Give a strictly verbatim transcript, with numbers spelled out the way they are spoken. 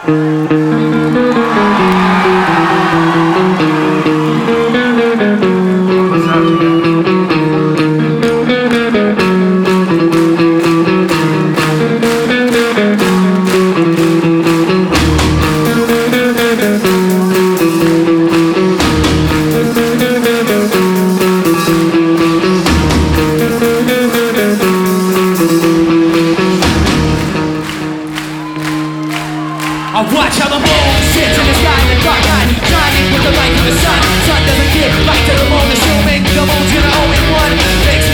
I watch how the moon sits in the sky in the dark night, shining with the light of the sun. Sun doesn't give back to the moon, assuming the moon's gonna owe it one. Makes